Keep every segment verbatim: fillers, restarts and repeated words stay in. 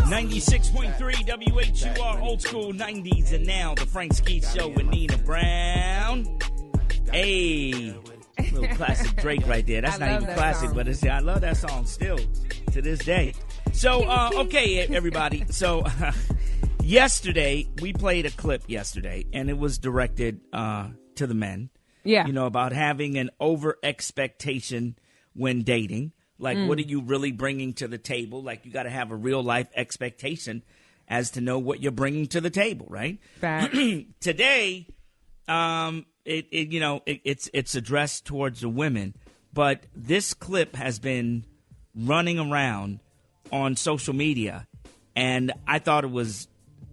ninety-six point three W H U R, old school nineties, and now the Frank Skeet Show with Nina Brown. Hey, little classic Drake right there. That's I not love even that classic, song. but it's, I love that song still to this day. So, uh, okay, everybody. So, yesterday, we played a clip yesterday, and it was directed uh, to the men. Yeah. You know, about having an over expectation when dating. Like, Mm. what are you really bringing to the table? Like, you got to have a real life expectation as to know what you're bringing to the table, right? Facts. Today, um, it, it you know, it, it's it's addressed towards the women, but this clip has been running around on social media, and I thought it was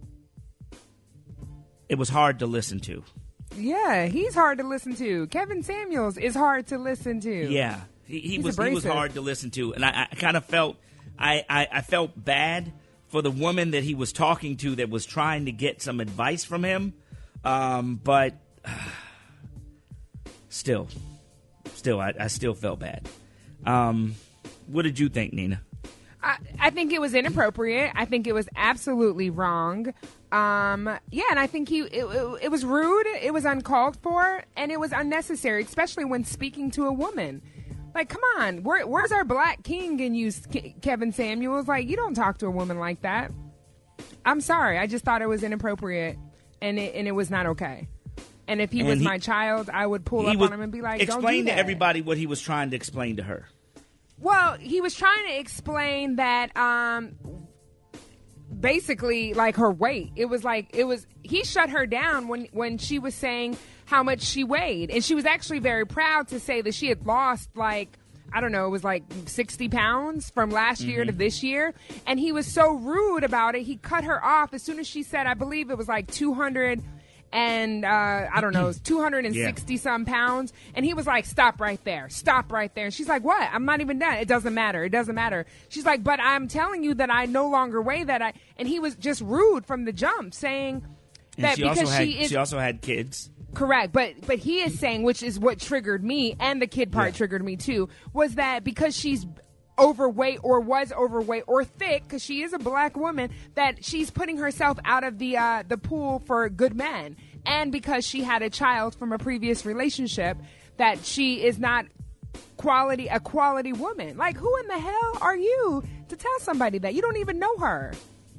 it was hard to listen to. Yeah, he's hard to listen to. Kevin Samuels is hard to listen to. Yeah, he, he He's was he was abrasive. hard to listen to, and I, I kind of felt I, I, I felt bad for the woman that he was talking to that was trying to get some advice from him, um, but uh, still, still, I, I still felt bad. Um, what did you think, Nina? I, I think it was inappropriate. I think it was absolutely wrong. Um, yeah, and I think he it, it, it was rude. It was uncalled for, and it was unnecessary, especially when speaking to a woman. Like, come on, where, where's our black king in you, Ke- Kevin Samuels? Like, you don't talk to a woman like that. I'm sorry. I just thought it was inappropriate, and it and it was not okay. And if he And was he- my child, I would pull He up was- on him and be like, explain don't do to that. everybody what he was trying to explain to her. Well, he was trying to explain that um basically like her weight. It was like it was he shut her down when when she was saying how much she weighed. And she was actually very proud to say that she had lost like I don't know, it was like sixty pounds from last year to this year. And he was so rude about it. He cut her off as soon as she said, I believe it was like two hundred and uh, I don't know, it was two hundred sixty Yeah. some pounds. And he was like, stop right there. Stop right there. And she's like, what? I'm not even done. It doesn't matter. It doesn't matter. She's like, but I'm telling you that I no longer weigh that. I And he was just rude from the jump, saying And that she because also had she is she also had kids. correct. But but he is saying, which is what triggered me, and the kid part Yeah. triggered me too, was that because she's overweight or was overweight or thick, because she is a black woman, that she's putting herself out of the uh, the pool for good men. And because she had a child from a previous relationship, that she is not quality a quality woman. Like, who in the hell are you to tell somebody that? You don't even know her.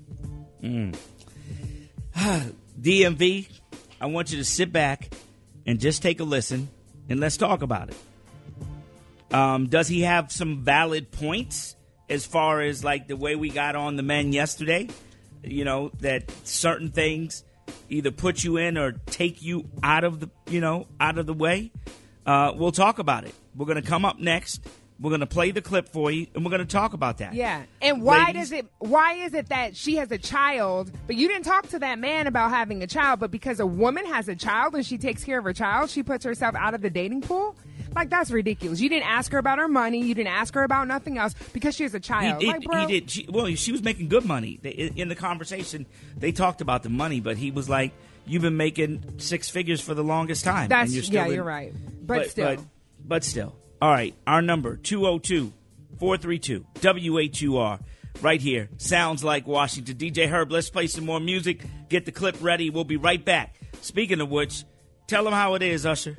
D M V, I want you to sit back and just take a listen, and let's talk about it. Um, does he have some valid points as far as like the way we got on the men yesterday? You know, that certain things either put you in or take you out of the, you know, out of the way. Uh, we'll talk about it. We're going to come up next. We're going to play the clip for you, and we're going to talk about that. Yeah. And why Ladies- does it why is it that she has a child, but you didn't talk to that man about having a child, but because a woman has a child and she takes care of her child, she puts herself out of the dating pool? Like, that's ridiculous. You didn't ask her about her money. You didn't ask her about nothing else because she has a child. He, like, he- bro, he did. She, well, she was making good money. They, in the conversation, they talked about the money, but he was like, "You've been making six figures for the longest time." That's and you're still yeah, in- you're right. But, still. but, but still. All right, our number two oh two, four three two, W H U R, right here. Sounds like Washington. D J Herb, let's play some more music. Get the clip ready. We'll be right back. Speaking of which, tell them how it is, Usher.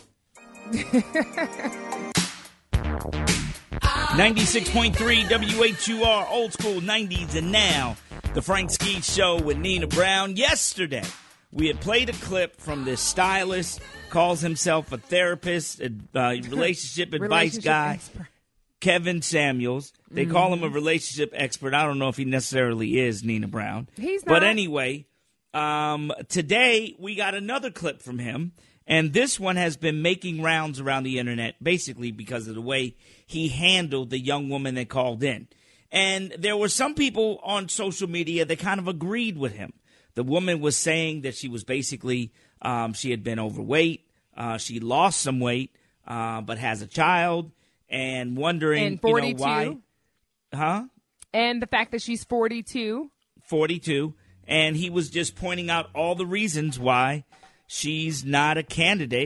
ninety-six point three W H U R, old school nineties, and now the Frank Skeet Show with Nina Brown. Yesterday, we had played a clip from this stylist, calls himself a therapist, a uh, relationship advice Relationship guy, expert. Kevin Samuels. They Mm-hmm. call him a relationship expert. I don't know if he necessarily is, Nina Brown. He's But not. anyway, um, today we got another clip from him. And this one has been making rounds around the internet, basically because of the way he handled the young woman that called in. And there were some people on social media that kind of agreed with him. The woman was saying that she was basically, um, she had been overweight. Uh, she lost some weight, uh, but has a child, and wondering, And you know, forty-two. why. Huh? And the fact that she's forty-two. forty-two. And he was just pointing out all the reasons why she's not a candidate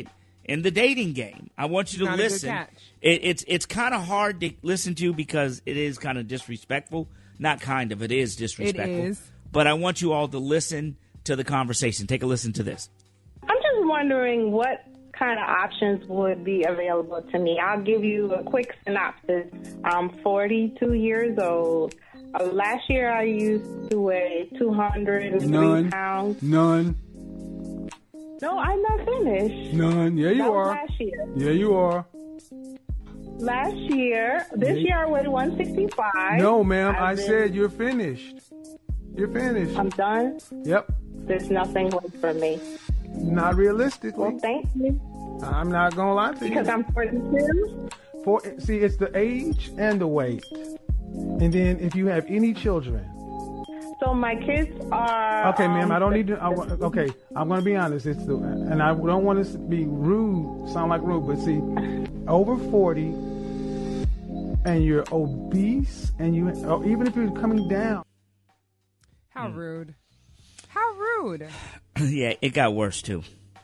in the dating game. I want you to Not a good listen. catch. It, it's it's kind of hard to listen to because it is kind of disrespectful. Not kind of, it is disrespectful. It is. But I want you all to listen to the conversation. Take a listen to this. I'm just wondering what kind of options would be available to me. I'll give you a quick synopsis. I'm forty-two years old. Uh, last year I used to weigh two hundred three None. pounds. None. No, I'm not finished. None. Yeah, you That was are. last year. Yeah, you are. Last year, this year I weighed one sixty-five. No, ma'am. I've I been- said you're finished. You're finished. I'm done. Yep. There's nothing left for me. Not realistically. Well, thank you. I'm not gonna lie to Because you. I'm forty-two. For see, it's the age and the weight, and then if you have any children. So my kids are. Okay, ma'am. um, I don't need to. I, wa- okay, I'm gonna be honest. It's the, and I don't want to be rude. Sound like rude, but see, over forty, and you're obese, and you, or even if you're coming down. How rude. How rude. Yeah, it got worse too.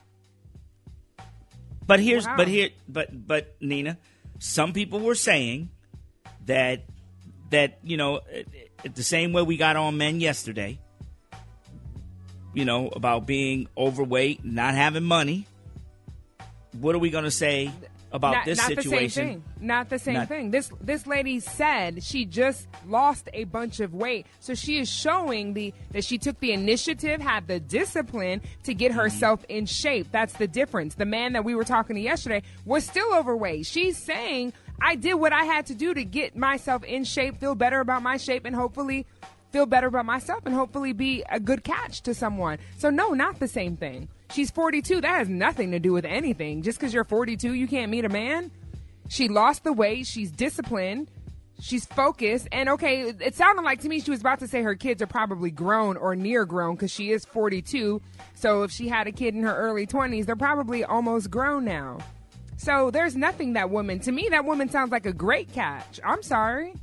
But here's, Wow. but here, but but Nina, some people were saying that that you know, it, it, the same way we got on men yesterday. You know, about being overweight, not having money. What are we going to say about not, this not situation? the same thing. Not the same Not- thing. This this lady said she just lost a bunch of weight, so she is showing the that she took the initiative, had the discipline to get herself in shape. That's the difference. The man that we were talking to yesterday was still overweight. She's saying, I did what I had to do to get myself in shape, feel better about my shape, and hopefully feel better about myself and hopefully be a good catch to someone. So no, not the same thing. She's forty-two. That has nothing to do with anything. Just because you're forty-two, you can't meet a man. She lost the weight. She's disciplined. She's focused. And okay, it sounded like to me she was about to say her kids are probably grown or near grown because she is forty-two. So if she had a kid in her early twenties, they're probably almost grown now. So there's nothing that woman, to me, that woman sounds like a great catch. I'm sorry.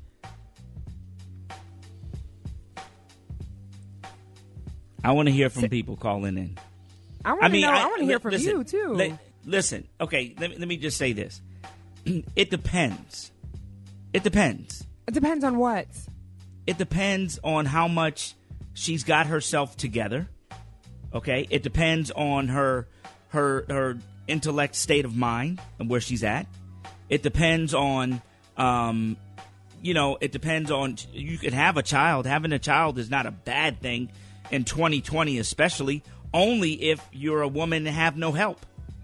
I want to hear from people calling in. I want to I mean, know. I, I- want to hear li- from listen, you too. li- listen, okay, let me, let me just say this. It depends. It depends. It depends on what. It depends on how much she's got herself together. Okay? It depends on her her her intellect state of mind and where she's at. It depends on um you know, it depends on you could have a child. Having a child is not a bad thing in twenty twenty especially, only if you're a woman and have no help.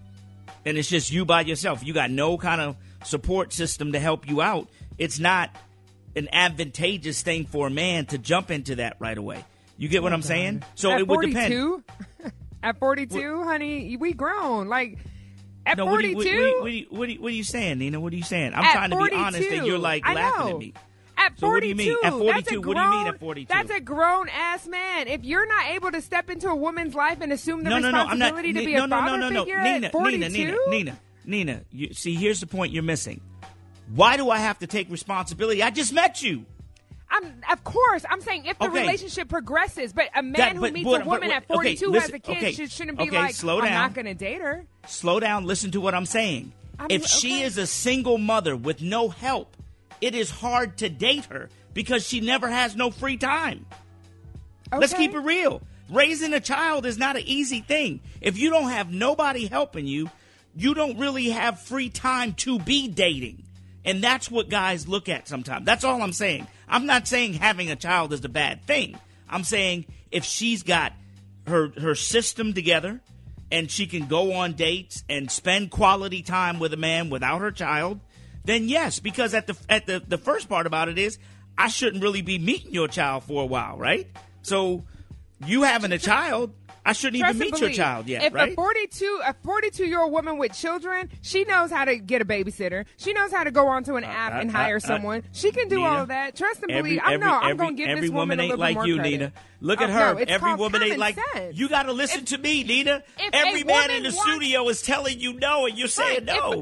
And it's just you by yourself. You got no kind of support system to help you out. It's not an advantageous thing for a man to jump into that right away. You get what I'm saying? So At it would depend. forty-two? At forty-two, honey, we grown. Like, at No, what are, you, forty-two? what, what, are you, what, are you, what are you saying, Nina? What are you saying? I'm At trying to be honest, and forty-two, you're like I laughing know. at me. At So what do you forty-two, mean? At that's a forty-two, what do you mean grown- at forty-two? That's a grown ass man. If you're not able to step into a woman's life and assume the No, no, no, I'm not. responsibility to Ni- be no, a no, father no, no, no. figure Nina, at forty-two, Nina, Nina, Nina, Nina. You, see, here's the point you're missing. Why do I have to take responsibility? I just met you. I'm, of course, I'm saying if the Okay. relationship progresses, but a man That- who but- meets but- a woman but- at okay, forty-two listen, has a kid okay, should, shouldn't be okay, like, slow I'm down. not going to date her. Slow down. Listen to what I'm saying. I'm- if she okay. is a single mother with no help, it is hard to date her because she never has no free time. Let's Okay. keep it real. Raising a child is not an easy thing. If you don't have nobody helping you, you don't really have free time to be dating. And that's what guys look at sometimes. That's all I'm saying. I'm not saying having a child is a bad thing. I'm saying if she's got her her system together and she can go on dates and spend quality time with a man without her child, then yes, because at the at the, the first part about it is I shouldn't really be meeting your child for a while, right? So you having a child, I shouldn't Trust even and meet your believe. child yet, if right? a forty-two a forty-two year old woman with children, she knows how to get a babysitter. She knows how to go onto an app uh, and uh, hire uh, someone. She can do Nina, all of that. Trust and Every, believe. I every, know. I'm every, going to give every this woman, woman a ain't little like bit more you, credit. Nina. Look Oh, at her. no, it's every called woman ain't common like sense. you. Got to listen If- to me, Nina. if Every a man woman in the wants- studio is telling you no, and you're saying Right, if no. a-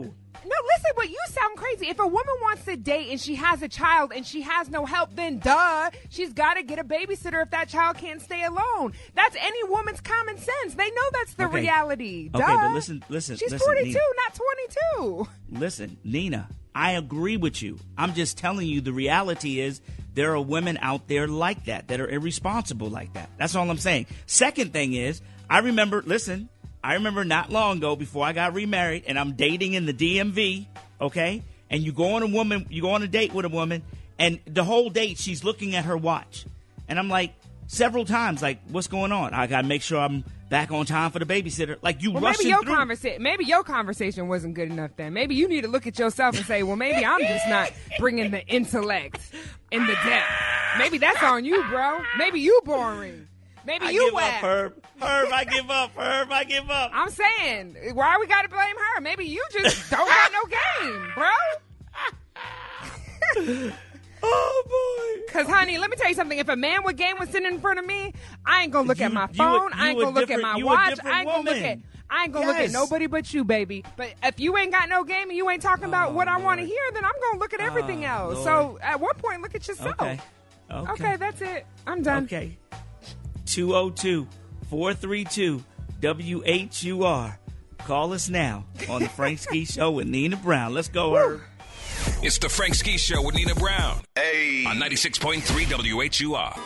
No, listen, but you sound crazy. If a woman wants to date and she has a child and she has no help, then duh, she's got to get a babysitter if that child can't stay alone. That's any woman's common sense. They know that's the Okay. reality. Duh. Okay, but listen, listen, She's listen, forty-two, Nina. not twenty-two. Listen, Nina, I agree with you. I'm just telling you the reality is there are women out there like that, that are irresponsible like that. That's all I'm saying. Second thing is, I remember, listen, I remember not long ago before I got remarried and I'm dating in the D M V, okay? And you go on a woman, you go on a date with a woman and the whole date she's looking at her watch. And I'm like, several times, like, what's going on? I got to make sure I'm back on time for the babysitter. Like, you Well, rushing maybe your through. conversa- maybe your conversation wasn't good enough then. Maybe you need to look at yourself and say, well, maybe I'm just not bringing the intellect in the depth. Maybe that's on you, bro. Maybe you boring. Maybe I you give whack. up, Herb. Herb, I give up. Herb, I give up. I'm saying, why we got to blame her? Maybe you just don't got no game, bro. Oh, boy. Because, honey, let me tell you something. If a man with game was sitting in front of me, I ain't going to look You- at my you phone. a- I ain't you a going to look at different- my you a watch. different I ain't going to look at... woman. I ain't gonna look at Yes. nobody but you, baby. But if you ain't got no game and you ain't talking about Oh, what I want to Lord. hear, then I'm gonna look at everything Oh, else. Lord. So at one point, look at yourself. Okay. Okay. Okay, that's it. I'm done. Okay. two oh two, four three two, W H U R. Call us now on the Frank Ski Show with Nina Brown. Let's go, Herb. It's the Frank Ski Show with Nina Brown. Hey. On ninety-six point three W H U R.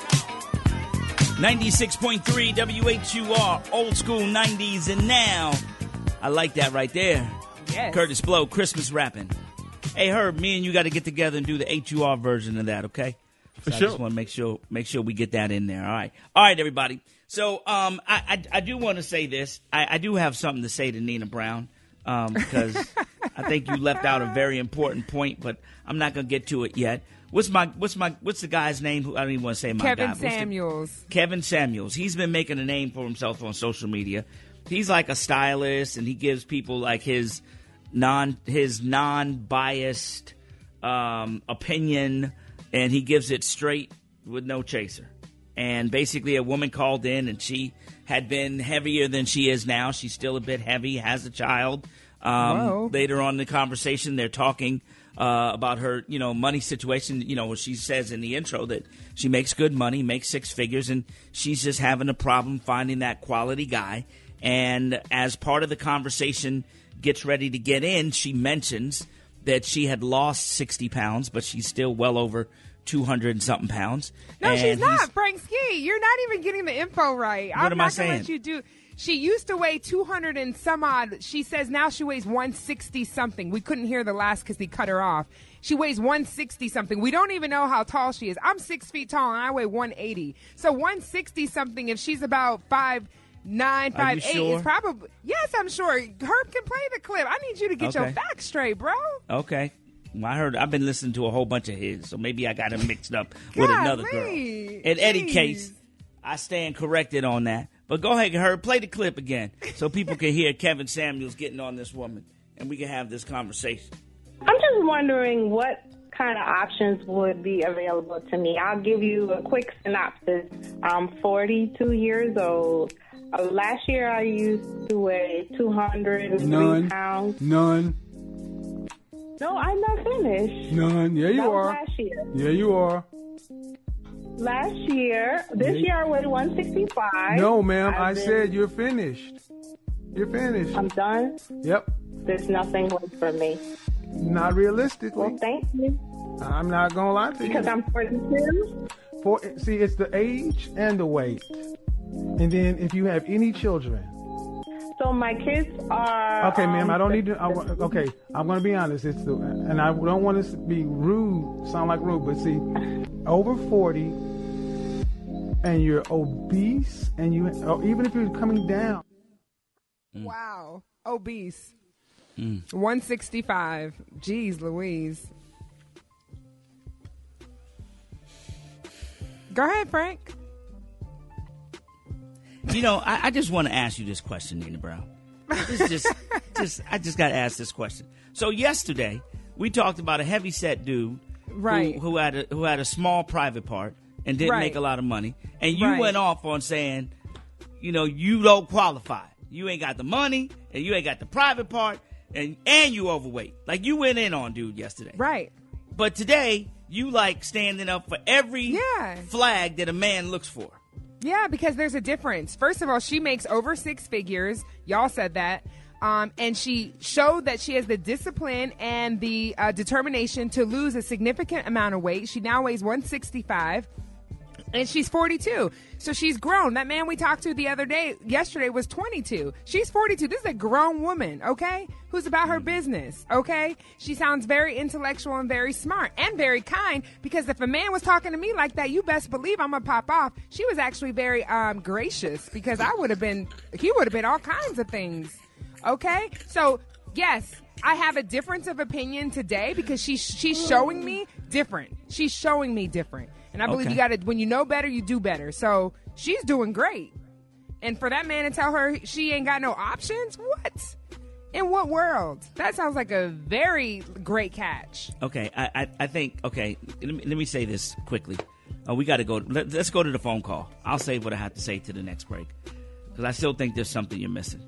ninety-six point three W H U R, old school nineties and now. I like that right there. Yes. Curtis Blow, Christmas rapping. Hey, Herb, me and you got to get together and do the H U R version of that, okay? For So I sure. just want to make sure make sure we get that in there. All right. All right, everybody. So um, I, I, I do want to say this. I, I do have something to say to Nina Brown um, because I think you left out a very important point, but I'm not going to get to it yet. What's my what's my what's the guy's name? Who I don't even want to say my Kevin guy. What's the- Samuels. Kevin Samuels. He's been making a name for himself on social media. He's like a stylist, and he gives people like his non his non-biased um, opinion, and he gives it straight with no chaser. And basically, a woman called in, and she had been heavier than she is now. She's still a bit heavy, has a child. Um, Whoa. later on in the conversation, they're talking uh, about her, you know, money situation. You know, she says in the intro that she makes good money, makes six figures, and she's just having a problem finding that quality guy. And as part of the conversation gets ready to get in, she mentions that she had lost sixty pounds, but she's still well over two hundred and something pounds. No, And she's not, he's- Frank Ski. You're not even getting the info right. What I'm am I not gonna saying? let you do. She used to weigh two hundred and some odd. She says now she weighs one sixty something. We couldn't hear the last because he cut her off. She weighs one sixty something. We don't even know how tall she is. I'm six feet tall and I weigh one eighty. So one sixty something. If she's about five nine, Are five you eight, sure? is probably yes. I'm sure. Herb can play the clip. I need you to get your Okay. facts straight, bro. Okay. Well, I heard I've been listening to a whole bunch of his, so maybe I got him mixed up with another girl. Golly. In any Jeez. case, I stand corrected on that. But go ahead, Herb, play the clip again so people can hear Kevin Samuels getting on this woman, and we can have this conversation. I'm just wondering what kind of options would be available to me. I'll give you a quick synopsis. I'm forty-two years old. Uh, last year I used to weigh two hundred three None. pounds. None. No, I'm not finished. None. Yeah, you That was are. last year. Yeah, you are. Last year, this Yeah. year I weighed one sixty-five. No, ma'am. I I've been- said you're finished. You're finished. I'm done. Yep. There's nothing left for me. Not realistically. Well, thank you. I'm not gonna lie to you. Because I'm forty-two. For, see, it's the age and the weight, and then if you have any children. So my kids are. Okay, ma'am. um, I don't need to. I, wa- okay, I'm gonna be honest. It's the, and I don't want to be rude. Sound like rude, but see, over forty, and you're obese, and you, or even if you're coming down. Wow. Obese. one sixty-five. Jeez Louise. Go ahead, Frank. You know, I, I just want to ask you this question, Nina Brown. This is just, just, I just got to ask this question. So yesterday, we talked about a heavy-set dude Right. who, who had a who had a small private part and didn't Right. make a lot of money, and you Right. went off on saying, you know, you don't qualify. You ain't got the money, and you ain't got the private part, and and you overweight. Like you went in on dude yesterday. Right. But today, you like standing up for every Yeah. flag that a man looks for. Yeah, because there's a difference. First of all, she makes over six figures. Y'all said that. Um, and she showed that she has the discipline and the uh, determination to lose a significant amount of weight. She now weighs one sixty-five. And she's forty-two. So she's grown. That man we talked to the other day, yesterday, was twenty-two. She's forty-two. This is a grown woman, okay? Who's about her business, okay? She sounds very intellectual and very smart and very kind, because if a man was talking to me like that, you best believe I'm going to pop off. She was actually very um, gracious, because I would have been, he would have been all kinds of things, okay? So, yes, I have a difference of opinion today because she's, she's showing me different. She's showing me different. And I believe Okay. you got to, when you know better, you do better. So she's doing great. And for that man to tell her she ain't got no options, what? In what world? That sounds like a very great catch. Okay, I, I, I think, okay, let me, let me say this quickly. Uh, we got to go, let, let's go to the phone call. I'll say what I have to say to the next break, because I still think there's something you're missing.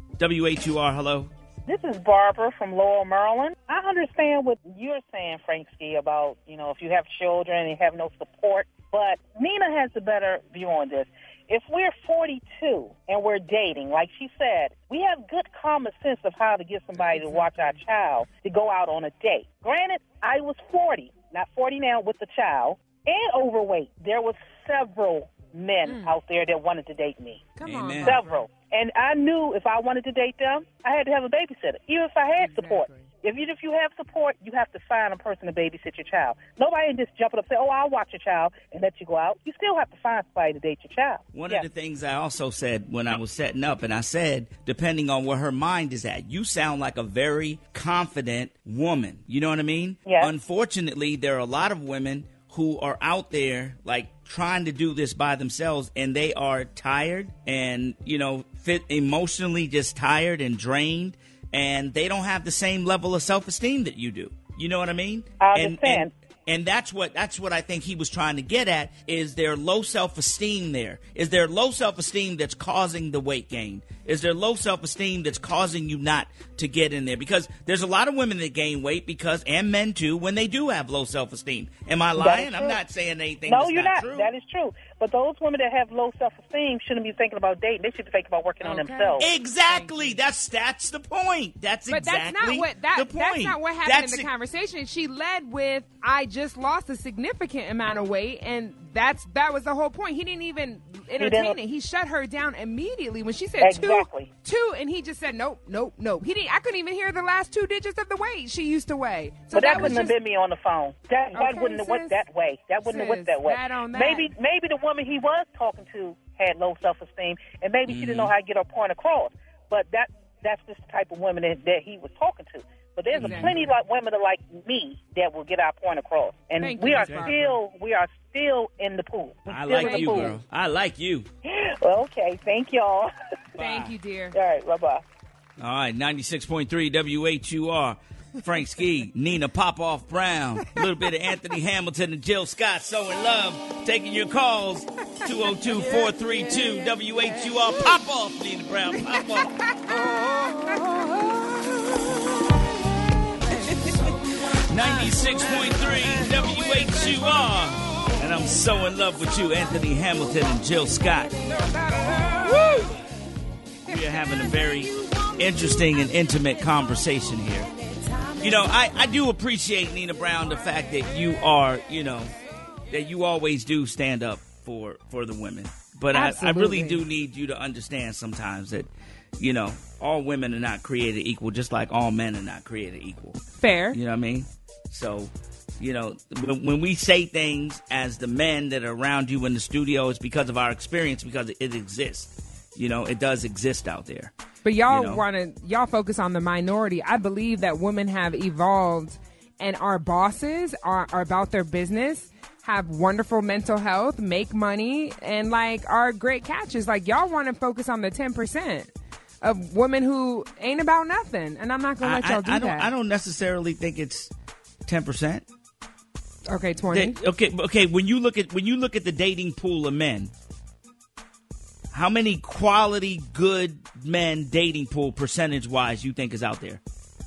W H U R, hello. This is Barbara from Laurel, Maryland. I understand what you're saying, Franksky, about, you know, if you have children and you have no support. But Nina has a better view on this. If we're forty-two and we're dating, like she said, we have good common sense of how to get somebody to watch our child to go out on a date. Granted, I was forty, not forty now, with the child, and overweight. There was several men out there that wanted to date me. Come Amen. on. Several. And I knew if I wanted to date them, I had to have a babysitter, even if I had support. Exactly. If you if you have support, you have to find a person to babysit your child. Nobody just jump up and say, oh, I'll watch your child and let you go out. You still have to find somebody to date your child. One Yeah. of the things I also said when I was setting up, and I said, depending on where her mind is at, you sound like a very confident woman. You know what I mean? Yes. Unfortunately, there are a lot of women who are out there, like, trying to do this by themselves, and they are tired and, you know, fit emotionally just tired and drained, and they don't have the same level of self-esteem that you do. You know what I mean? I And- understand. and- And that's what that's what I think he was trying to get at. Is there low self-esteem there? Is there low self-esteem that's causing the weight gain? Is there low self-esteem that's causing you not to get in there? Because there's a lot of women that gain weight because, and men too, when they do have low self-esteem. Am I That is lying? I'm true. not saying anything No, that's you're not, not. true. That is true. But those women that have low self-esteem shouldn't be thinking about dating. They should be thinking about working on Okay. themselves. Exactly. That's that's the point. That's But exactly that's not what that, the point. that's not what happened That's in the it. conversation. She led with, "I just lost a significant amount of weight," and that's that was the whole point. He didn't even entertain didn't- it. He shut her down immediately when she said Exactly. two, two, and he just said nope, nope, nope. He didn't. I couldn't even hear the last two digits of the weight she used to weigh. So But that, that was wouldn't just, have been me on the phone. That that Okay, wouldn't have went sis. that way. That wouldn't have went Sis, that way. that on that. Maybe maybe the woman he was talking to had low self-esteem, and maybe she didn't Mm-hmm. know how to get her point across. But that that's just the type of women that, that he was talking to. But there's Exactly. a plenty of women like me that will get our point across, and Thank we you, are Miz Barbara. still we are still in the pool. We're I still in like the you, pool. girl. I like you. Well, okay, thank y'all. Thank you, dear. All right, bye bye. All right, ninety-six point three W H U R. Frank Ski, Nina Popoff Brown, a little bit of Anthony Hamilton and Jill Scott, So in Love. Taking your calls, two oh two, four three two, W H U R. Pop off, Nina Brown, pop off. ninety-six point three W H U R. And I'm so in love with you, Anthony Hamilton and Jill Scott. Woo! We are having a very interesting and intimate conversation here. You know, I, I do appreciate, Nina Brown, the fact that you are, you know, that you always do stand up for, for the women. But I, I really Absolutely. do need you to understand sometimes that, you know, all women are not created equal, just like all men are not created equal. Fair. You know what I mean? So, you know, when, when we say things as the men that are around you in the studio, it's because of our experience, because it exists. You know, it does exist out there. But y'all You know. want to y'all focus on the minority. I believe that women have evolved, and our bosses are, are about their business, have wonderful mental health, make money, and like are great catches. Like y'all want to focus on the ten percent of women who ain't about nothing, and I'm not gonna let I, y'all do I, I don't. that. I don't necessarily think it's ten percent. Okay, twenty. Okay, okay. When you look at when you look at the dating pool of men, how many quality good men dating pool percentage wise you think is out there?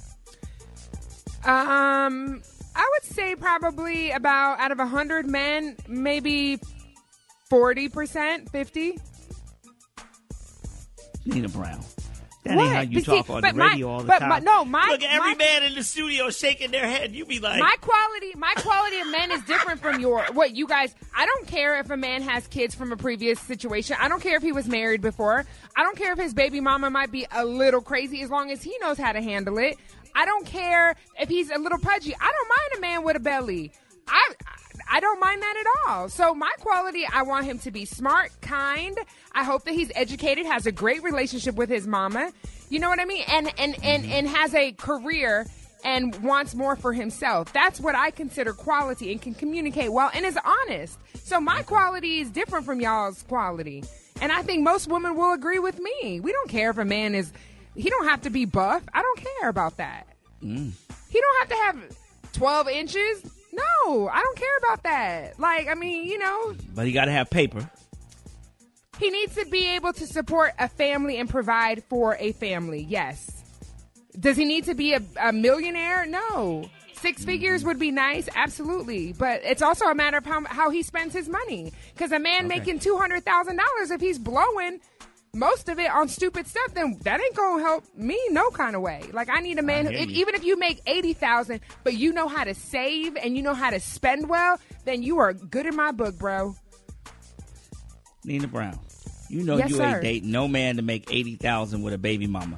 Um, I would say probably about out of a hundred men, maybe forty percent, fifty. Nina Brown. That What? ain't how you But talk see, on but the my- radio all the but time. my- no, my- Look, every my- man in the studio shaking their head. You be like, My quality, my quality of men is different from your. What you guys? I don't care if a man has kids from a previous situation. I don't care if he was married before. I don't care if his baby mama might be a little crazy, as long as he knows how to handle it. I don't care if he's a little pudgy. I don't mind a man with a belly. I I don't mind that at all. So my quality, I want him to be smart, kind. I hope that he's educated, has a great relationship with his mama. You know what I mean? And and and, and has a career and wants more for himself. That's what I consider quality, and can communicate well and is honest. So my quality is different from y'all's quality. And I think most women will agree with me. We don't care if a man is, he don't have to be buff. I don't care about that. Mm. He don't have to have twelve inches. No, I don't care about that. Like, I mean, you know, but he got to have paper. he needs to be able to support a family and provide for a family. Yes. Does he need to be a, a millionaire? No. Six figures would be nice, absolutely. But it's also a matter of how, how he spends his money. Because a man Okay. making two hundred thousand dollars, if he's blowing most of it on stupid stuff, then that ain't going to help me no kind of way. Like, I need a man, I who, hear if, you. even if you make eighty thousand dollars, but you know how to save and you know how to spend well, then you are good in my book, bro. Nina Brown, you know Yes, you sir. ain't dating no man to make eighty thousand with a baby mama.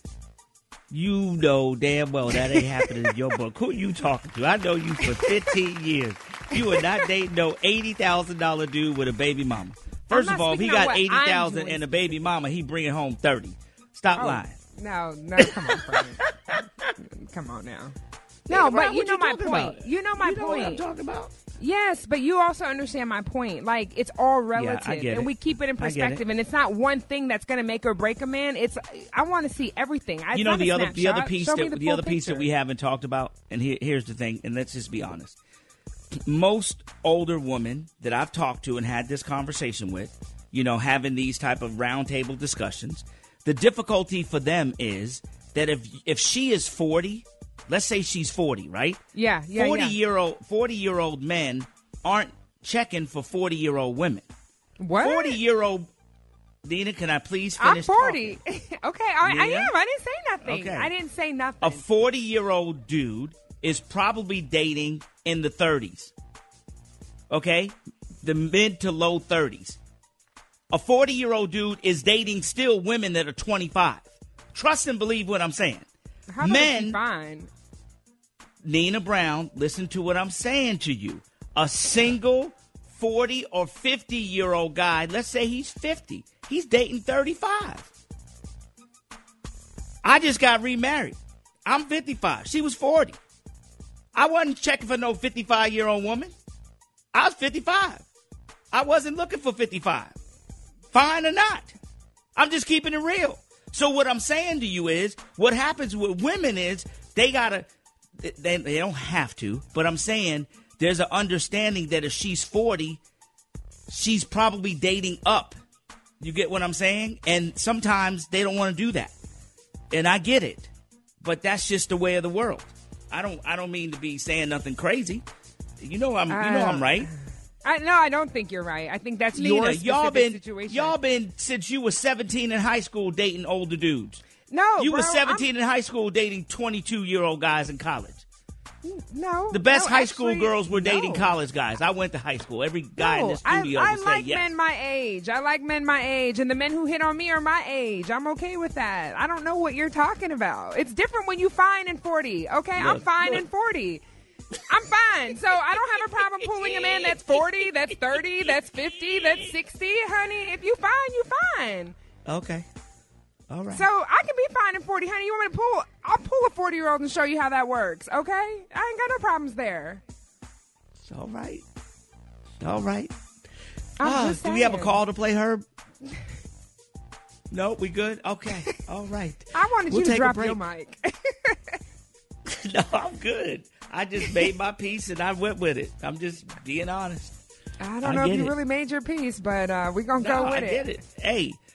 You know damn well that ain't happening in your book. Who you talking to? I know you for fifteen years. You are not dating no eighty thousand dollar dude with a baby mama. First I'm of not all, if he speaking on got what eighty I'm thousand doing. and a baby mama, he bringing home thirty. Stop Oh, lying. No, no, come on, Frank. Come on now. No, Nina Brown, but you what know my talking point. about? You know my you know what I'm point. talking about? Yes, but you also understand my point. Like, it's all relative, get and it. we keep it in I get it. perspective. And it's not one thing that's going to make or break a man. It's I want to see everything. I, You know not a the other the other snapshot. piece Show me that the the, full other piece that picture. we haven't talked about, and here, here's the thing, and let's just be honest. Most older women that I've talked to and had this conversation with, you know, having these type of roundtable discussions, the difficulty for them is that if if she is forty, let's say she's forty, right? Yeah, yeah, forty yeah. year old forty year old men aren't checking for forty year old women. What? Forty year old Nina, can I please I'm finish? forty. talking? Okay, I, I Yeah? am. I didn't say nothing. Okay. I didn't say nothing. A forty year old dude is probably dating in the thirties. Okay? The mid to low thirties. A forty year old dude is dating still women that are twenty-five. Trust and believe what I'm saying. How about Men, she fine? Nina Brown, listen to what I'm saying to you. A single forty or fifty year old guy, let's say he's fifty, he's dating thirty-five. I just got remarried. I'm fifty-five. She was forty. I wasn't checking for no fifty-five year old woman. I was fifty-five. I wasn't looking for fifty-five. Fine or not. I'm just keeping it real. So what I'm saying to you is, what happens with women is they gotta, they, they don't have to, but I'm saying there's an understanding that if she's forty, she's probably dating up. You get what I'm saying? And sometimes they don't want to do that. And I get it. But that's just the way of the world. I don't I don't mean to be saying nothing crazy. You know I'm you know I'm right. I no, I don't think you're right. I think that's Nina, your y'all specific been situation. y'all been since you were seventeen in high school dating older dudes. no, You bro, were seventeen in high school dating twenty-two year old guys in college. I'm, no, The best no, high school actually, girls were dating no. college guys. I went to high school. Every guy in No, the studio I, I would say like yes. men my age. I like men my age, and the men who hit on me are my age. I'm okay with that. I don't know what you're talking about. It's different when you fine and forty. Okay, I'm Look, fine look. and forty. I'm fine. So I don't have a problem pulling a man that's forty, that's thirty, that's fifty, that's sixty, honey. If you fine, you fine. Okay. All right. So I can be fine and forty, honey. You want me to pull? I'll pull a forty-year-old and show you how that works, okay? I ain't got no problems there. It's all right. All right. I'm Ah, just do we have a saying. call to play, Herb? No, we good? Okay. All right. I wanted We'll you to take a drop break. your mic. No, I'm good. I just made my piece and I went with it. I'm just being honest. I don't I know if get you it. really made your piece, but uh, we're going to No, go with I it. get it. Hey,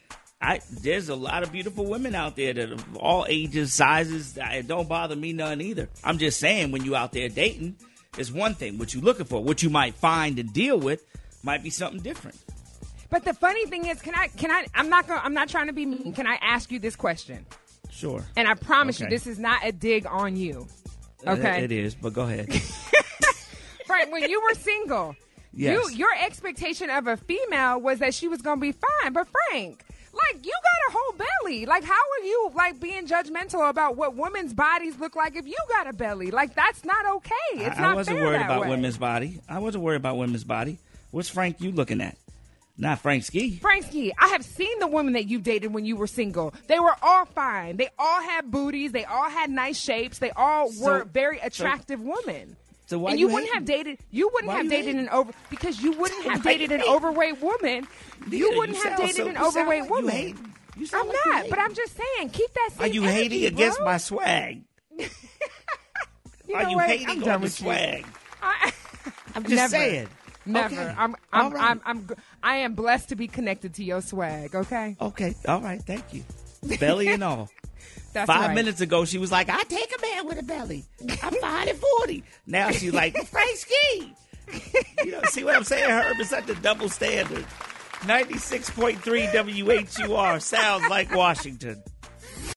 I there's a lot of beautiful women out there that of all ages, sizes. It don't bother me none either. I'm just saying, when you out there dating, it's one thing. What you looking for, what you might find and deal with, might be something different. But the funny thing is, can I? Can I? I'm not going. I'm not trying to be mean. Can I ask you this question? Sure. And I promise Okay. you, this is not a dig on you. Okay. It is, but go ahead. Frank, when you were single, Yes. you your expectation of a female was that she was going to be fine. But Frank, like, you got a whole belly. Like, how are you like being judgmental about what women's bodies look like if you got a belly? Like, that's not okay. It's I, not I wasn't fair worried that about way. women's body. I wasn't worried about women's body. What's Frank you looking at? Not Frank Ski. Franksky, I have seen the women that you dated when you were single. They were all fine. They all had booties. They all had nice shapes. They all So- were very attractive women. So why and you, you wouldn't hating? have dated. You wouldn't Why have you dated hating? an over because you wouldn't have Why you dated an hating? overweight woman. You Nina, wouldn't have sound dated so- an you sound overweight like you woman. hating. You I'm sound like you not, hating. but I'm just saying, keep that same Are you energy, hating against bro. my swag? You Are know you what? hating I'm on done the with you. swag? I, I'm just Never. saying. Never. Okay. I'm. All I'm, right. I'm. I'm. g- I am blessed to be connected to your swag. Okay. Okay. All right. Thank you. Belly and all. That's Five right. minutes ago, she was like, I take a man with a belly. I'm five and forty. Now she's like, Frank Ski. You know, see what I'm saying, Herb? It's such a double standard. ninety-six point three W H U R sounds like Washington.